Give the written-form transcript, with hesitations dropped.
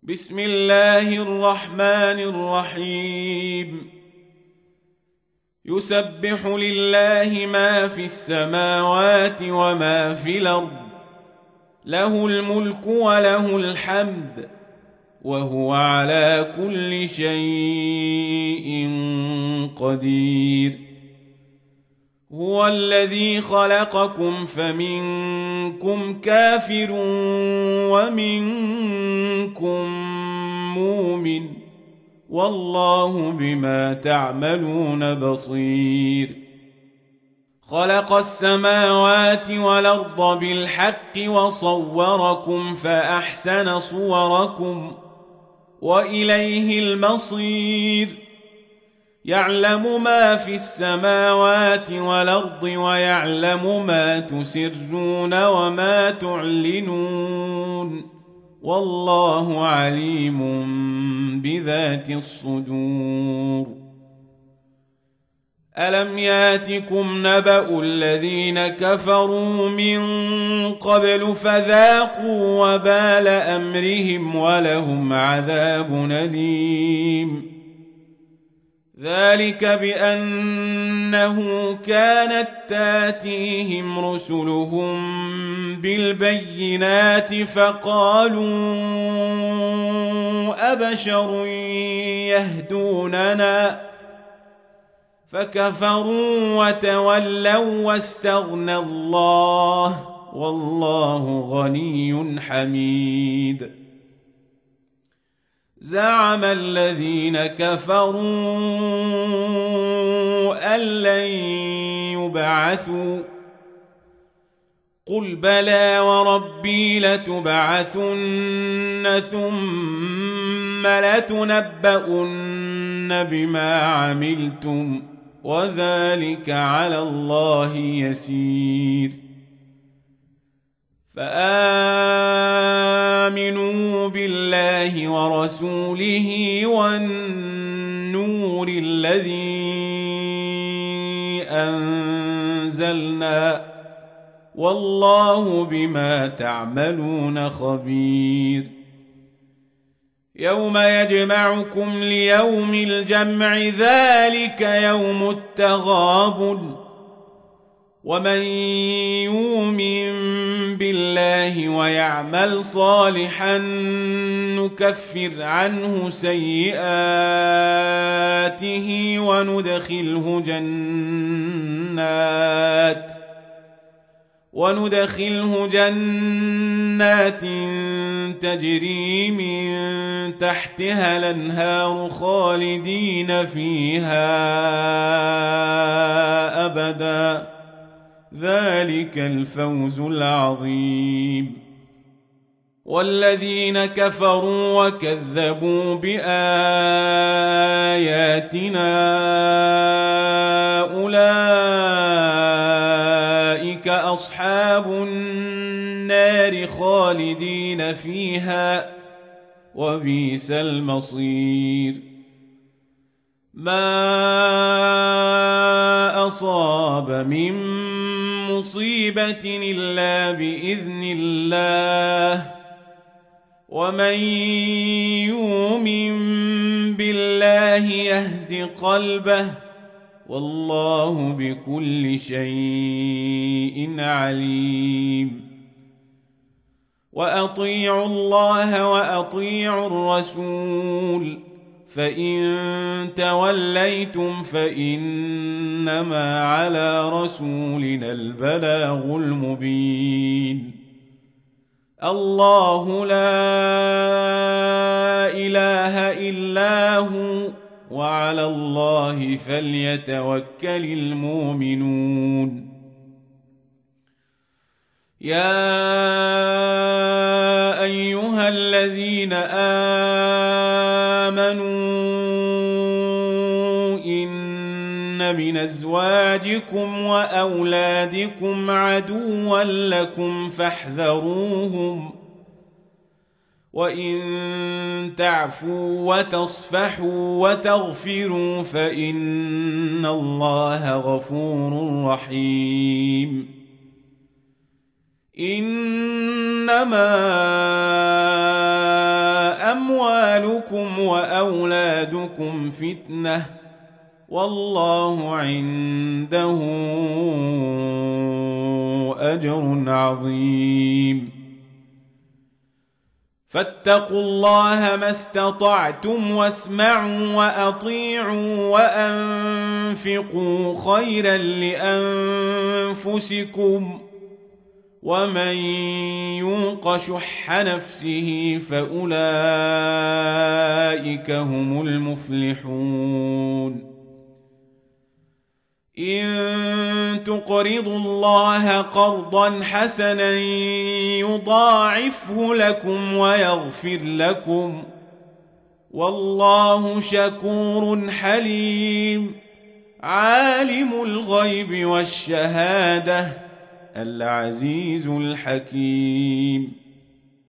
بسم الله الرحمن الرحيم يسبح لله ما في السماوات وما في الأرض له الملك وله الحمد وهو على كل شيء قدير هو الذي خلقكم فمنكم كافر ومنكم مؤمن والله بما تعملون بصير خلق السماوات والأرض بالحق وصوركم فأحسن صوركم وإليه المصير يعلم ما في السماوات والأرض ويعلم ما تسرون وما تعلنون والله عليم بذات الصدور ألم ياتكم نبأ الذين كفروا من قبل فذاقوا وبال أمرهم ولهم عذاب أليم ذلك بأنه كانت تاتيهم رسلهم بالبينات فقالوا أبشر يهدوننا فكفروا وتولوا واستغنى الله والله غني حميد زعم الذين كفروا أن لن يبعثوا قل بلى وربي لتبعثن ثم لتنبؤن بما عملتم وذلك على الله يسير فآمنوا بالله ورسوله والنور الذي أنزلنا والله بما تعملون خبير يوم يجمعكم ليوم الجمع ذلك يوم التغابن ومن يؤمن بالله ويعمل صالحا نكفر عنه سيئاته وندخله جنات تجري من تحتها الأنهار خالدين فيها أبدا ذلك الفوز العظيم والذين كفروا وكذبوا بآياتنا أولئك أصحاب النار خالدين فيها وبئس المصير ما أصاب من مصيبة إلا بإذن الله ومن يؤمن بالله يهد قلبه والله بكل شيء عليم وأطيعوا الله وأطيعوا الرسول فإن توليتم فإنما على رسولنا البلاغ المبين الله لا إله إلا هو وعلى الله فليتوكل المؤمنون يا أيها الذين آمنوا إن من أزواجكم وأولادكم عدوا لكم فاحذروهم وإن تعفوا وتصفحوا وتغفروا فإن الله غفور رحيم إنما أموالكم وأولادكم فتنة والله عنده أجر عظيم فاتقوا الله ما استطعتم واسمعوا وأطيعوا وأنفقوا خيرا لأنفسكم ومن يوق شح نفسه فأولئك هم المفلحون إن تقرضوا الله قرضا حسنا يضاعفه لكم ويغفر لكم والله شكور حليم عالم الغيب والشهادة العزيز الحكيم